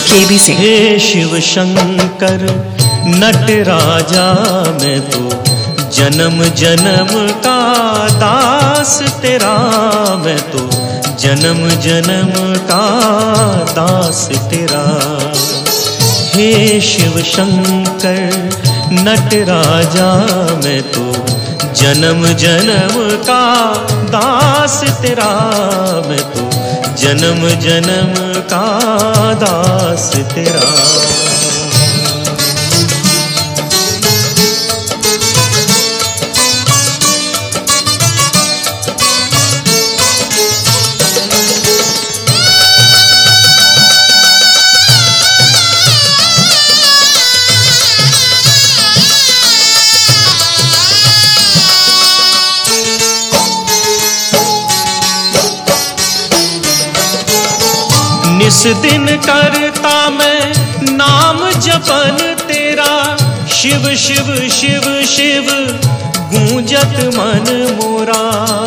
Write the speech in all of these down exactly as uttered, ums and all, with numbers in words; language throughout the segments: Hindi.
केबी सिंह। हे शिव शंकर नटराजा, मैं तो जन्म जन्म का दास तेरा, मैं तो जन्म जन्म का दास तेरा। हे शिव शंकर नटराजा, मैं तो जन्म जन्म का दास तेरा, मैं तो जन्म जन्म का दास तेरा। निस दिन करता मैं नाम जपन तेरा, शिव शिव शिव शिव गूंजत मन मोरा।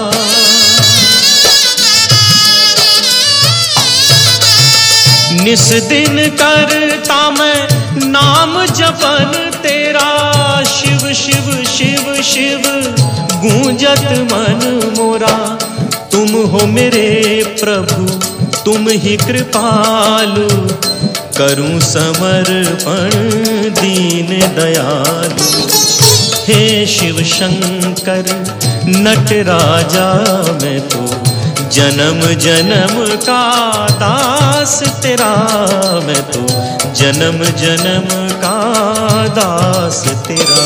निस दिन करता मैं नाम जपन तेरा, शिव शिव शिव शिव गूंजत मन मोरा। तुम हो मेरे प्रभु तुम ही कृपालु, करूं समर्पण दीन दयालु। हे शिव शंकर नटराजा, मैं तो जन्म जन्म का दास तेरा, मैं तो जन्म जन्म का दास तेरा।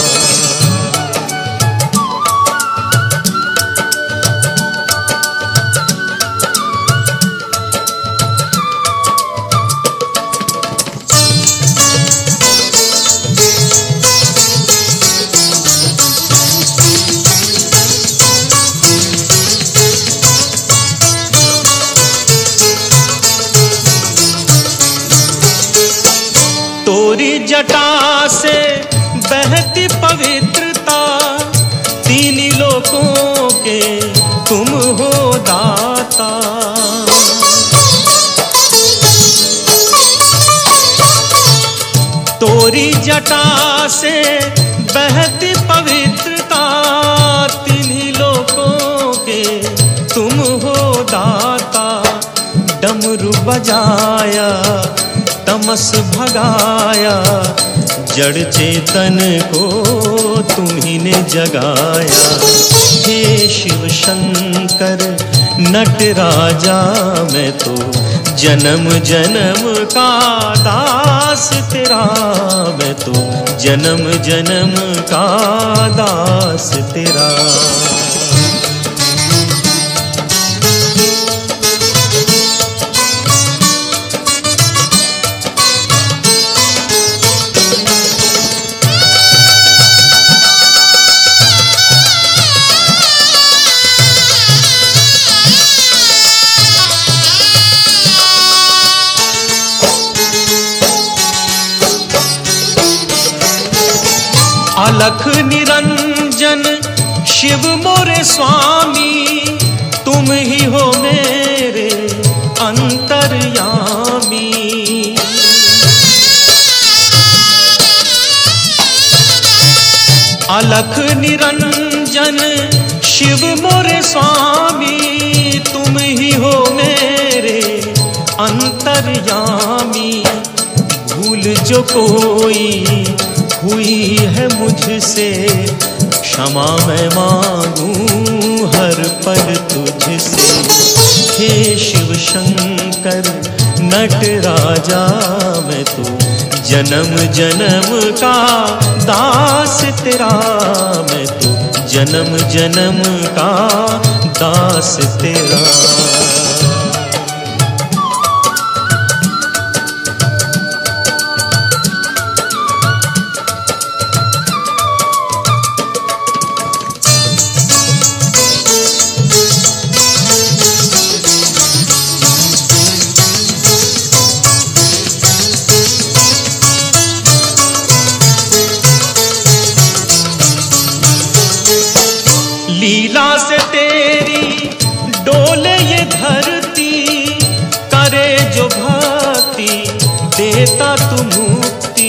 तोरी जटा से बहती पवित्रता, तीन लोकों के तुम हो दाता। तोरी जटा से बहती पवित्रता, तीन लोकों के तुम हो दाता। डमरू बजाया तमस भगाया, जड़ चेतन को तुम्ही ने जगाया। हे शिव शंकर नटराजा, मैं तो जन्म जन्म का दास तेरा, मैं तो जन्म जन्म का दास तेरा। अलख निरंजन शिव मोरे स्वामी, तुम ही हो मेरे अंतर्यामी। अलख निरंजन शिव मोरे स्वामी, तुम ही हो मेरे अंतर्यामी। भूल जो कोई हुई है मुझसे, क्षमा मैं मांगूं हर पल तुझसे। हे शिव शंकर नटराजा, मैं तो जन्म जन्म का दास तेरा, मैं तो जन्म जन्म का दास तेरा। लीला से तेरी डोले ये देता तू मुक्ति।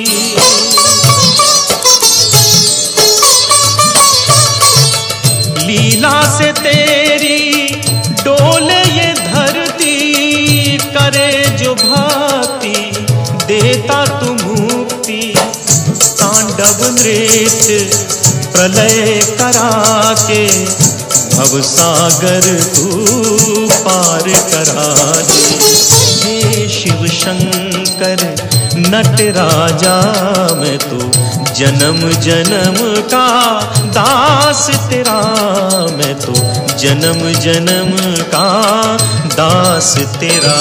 लीला से तेरी डोले ये धरती, करे जो भांति देता तू मुक्ति। तांडव नृत्य प्रलय करा के भव सागर तू पार करा दे। हे शिव शंकर नट राजा, मैं तो जन्म जन्म का दास तेरा, मैं तो जन्म जन्म का दास तेरा।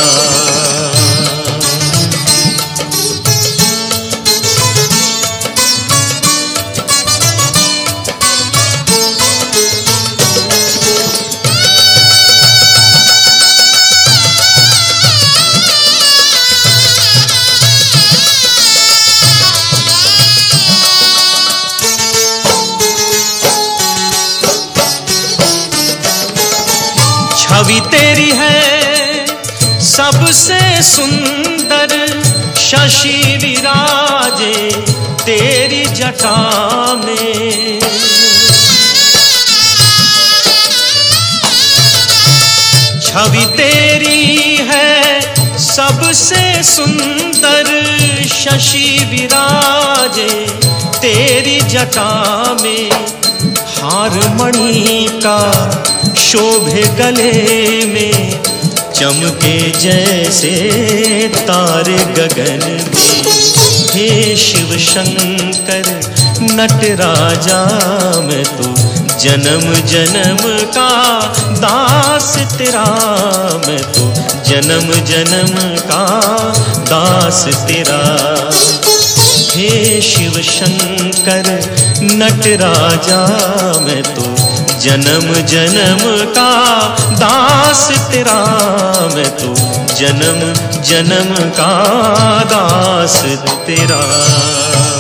छवि तेरी है सबसे सुंदर, शशि विराजे तेरी जटा में। छवि तेरी है सबसे सुंदर, शशि विराजे तेरी जटा में। हार मणि का शोभे गले में, चमके जैसे तारे गगन में। हे शिव शंकर नट राजा, मैं तो जन्म जन्म का दास तेरा, मैं तो जन्म जन्म का दास तेरा। हे शिव शंकर नट राजा, मैं तो जन्म जन्म का दास तेरा, मैं तो जन्म जन्म का दास तेरा।